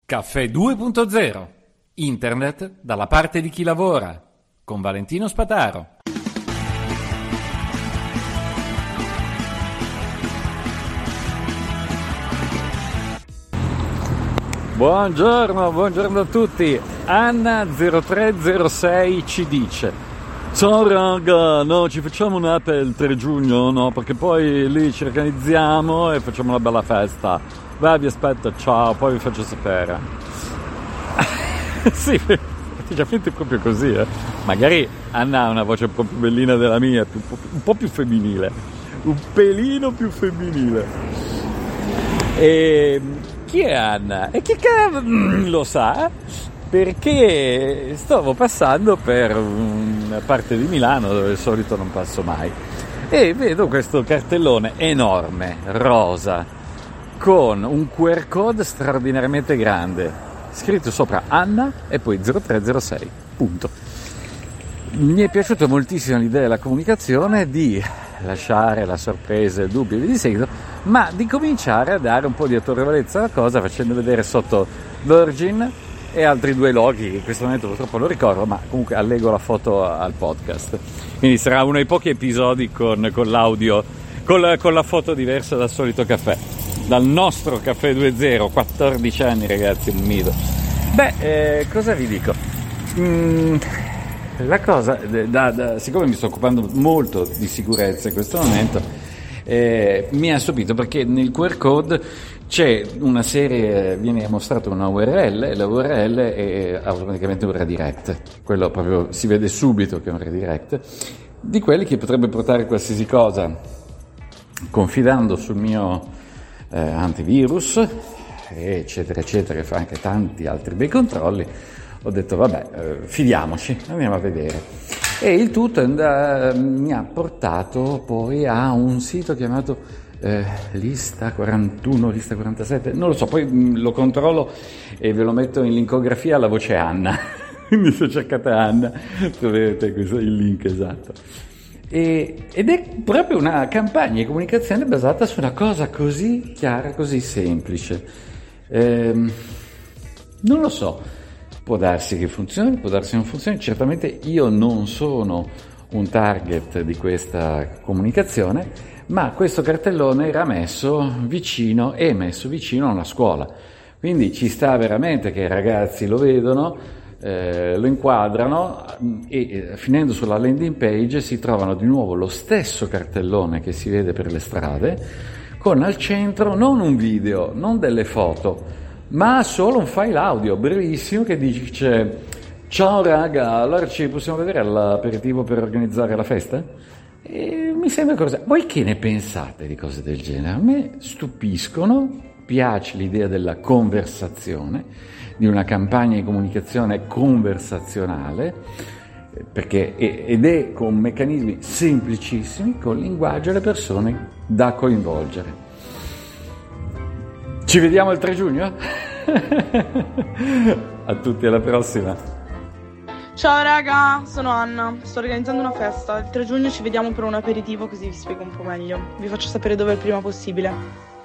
Caffè 2.0. Internet dalla parte di chi lavora. Con Valentino Spataro. Buongiorno a tutti. Anna0306 ci dice: ciao raga, no, ci facciamo un'ape il 3 giugno, no? Perché poi lì ci organizziamo e facciamo una bella festa. Beh, vi aspetto, ciao, poi vi faccio sapere. Sì, praticamente proprio così, eh. Magari Anna ha una voce un po' più bellina della mia, un po' più femminile, un pelino più femminile. E chi è Anna? E chi lo sa? Perché stavo passando per una parte di Milano dove di solito non passo mai e vedo questo cartellone enorme, rosa, con un QR code straordinariamente grande, scritto sopra Anna e poi 0306, punto. Mi è piaciuta moltissimo l'idea della comunicazione, di lasciare la sorpresa, il dubbio di seguito, ma di cominciare a dare un po' di autorevolezza alla cosa facendo vedere sotto Virgin e altri due loghi che in questo momento purtroppo non ricordo, ma comunque allego la foto al podcast. Quindi sarà uno dei pochi episodi con l'audio, con la foto diversa dal solito caffè. Dal nostro Caffè 2.0, 14 anni ragazzi, un mito. Cosa vi dico? La cosa, siccome mi sto occupando molto di sicurezza in questo momento, mi ha stupito perché nel QR code c'è una serie, viene mostrata una URL e la URL è automaticamente un redirect. Quello proprio si vede subito che è un redirect, di quelli che potrebbe portare qualsiasi cosa. Confidando sul mio antivirus, eccetera, eccetera, e fa anche tanti altri bei controlli, ho detto fidiamoci, andiamo a vedere. E il tutto mi ha portato poi a un sito chiamato lista 41, lista 47, non lo so, poi lo controllo e ve lo metto in linkografia alla voce Anna. Quindi se cercate Anna troverete il link esatto. Ed è proprio una campagna di comunicazione basata su una cosa così chiara, così semplice. Non lo so, può darsi che funzioni, può darsi che non funzioni. Certamente io non sono un target di questa comunicazione, ma questo cartellone era messo vicino a una scuola. Quindi ci sta veramente che i ragazzi lo vedono, lo inquadrano e finendo sulla landing page si trovano di nuovo lo stesso cartellone che si vede per le strade, con al centro non un video, non delle foto, ma solo un file audio brevissimo che dice: ciao raga, allora ci possiamo vedere all'aperitivo per organizzare la festa? E mi sembra cosa. Voi che ne pensate di cose del genere? A me stupiscono, piace l'idea della conversazione, di una campagna di comunicazione conversazionale, ed è con meccanismi semplicissimi, con linguaggio alle persone da coinvolgere. Ci vediamo il 3 giugno? A tutti, alla prossima. Ciao raga, sono Anna, sto organizzando una festa, il 3 giugno ci vediamo per un aperitivo così vi spiego un po' meglio, vi faccio sapere dove il prima possibile.